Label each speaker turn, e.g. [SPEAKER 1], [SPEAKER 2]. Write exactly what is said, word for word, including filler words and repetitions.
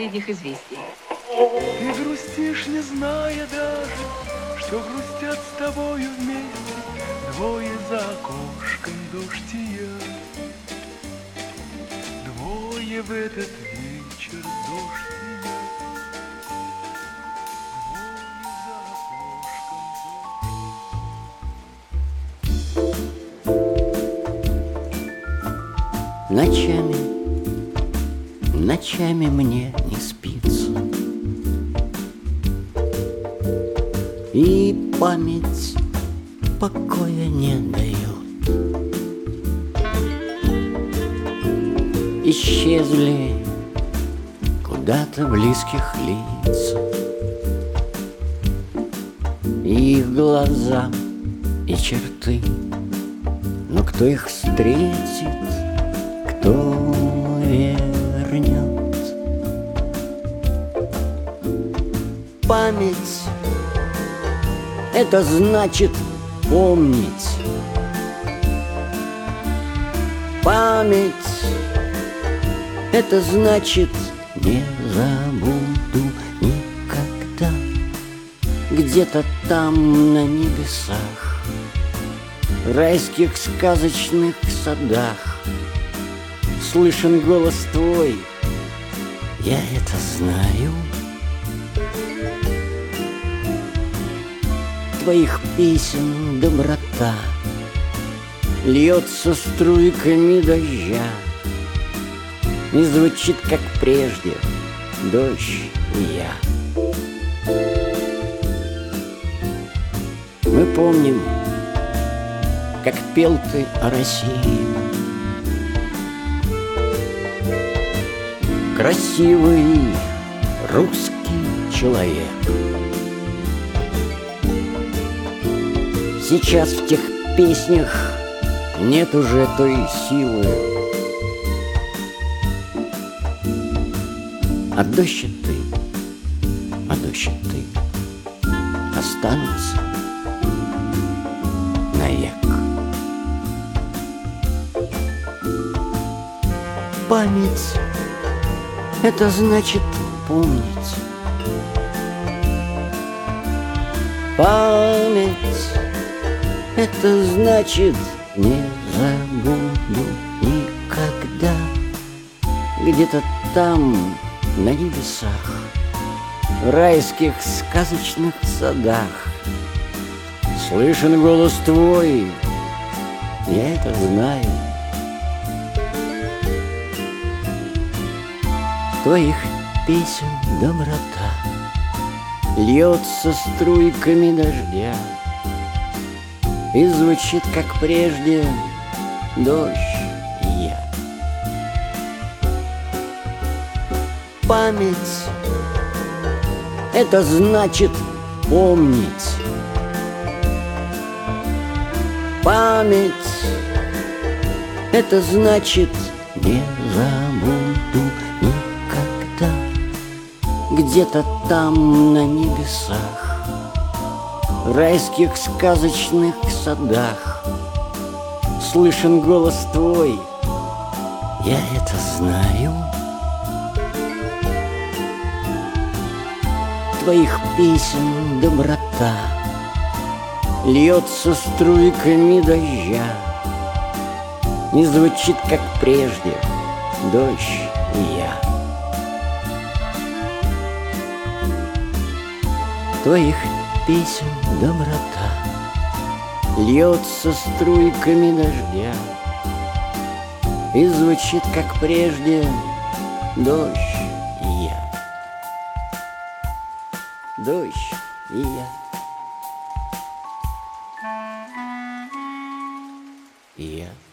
[SPEAKER 1] последних известий.
[SPEAKER 2] Ты грустишь, не зная даже, что грустят с тобою вместе двое за окошком дождь и я. Двое в этот вечер дождь и я. Двое за окошком дождь.
[SPEAKER 3] Ночами, ночами мне не спится, и память покоя не дает. Исчезли куда-то близких лица, и их глаза, и черты. Но кто их встретит, кто вернет? Память — это значит помнить. Память — это значит не забуду никогда. Где-то там на небесах, в райских сказочных садах слышен голос твой, я это знаю. Твоих песен доброта льется струйками дождя, и звучит, как прежде, дождь и я. Мы помним, как пел ты о России. Красивый русский человек. Сейчас в тех песнях нет уже той силы. А дождь и ты, а дождь и ты останутся навек. Память — это значит помнить. Память — это значит не забуду никогда. Где-то там, на небесах, в райских сказочных садах слышен голос твой, я это знаю. Твоих песен доброта льется струйками дождя, и звучит, как прежде, дождь и я. Память — это значит помнить. Память — это значит не забуду никогда. Где-то там на небесах, в райских сказочных садах слышен голос твой, я это знаю. Твоих песен доброта льется струйками дождя, и звучит, как прежде, дождь и я. Твоих песен доброта льется струйками дождя, и звучит, как прежде, дождь и я. Дождь и я. И я.